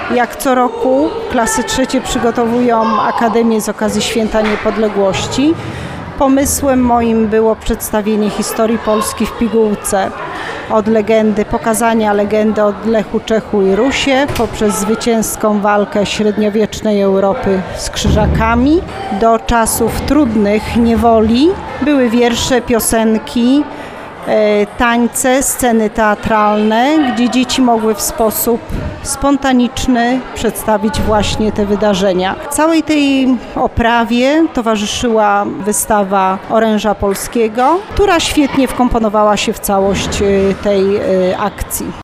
Jak co roku klasy trzecie przygotowują akademię z okazji Święta Niepodległości. Pomysłem moim było przedstawienie historii Polski w pigułce. Od legendy, pokazania legendy od Lechu, Czechu i Rusie poprzez zwycięską walkę średniowiecznej Europy z Krzyżakami do czasów trudnych niewoli. Były wiersze, piosenki, tańce, sceny teatralne, gdzie dzieci mogły w sposób spontaniczny przedstawić właśnie te wydarzenia. Całej tej oprawie towarzyszyła wystawa oręża polskiego, która świetnie wkomponowała się w całość tej akcji.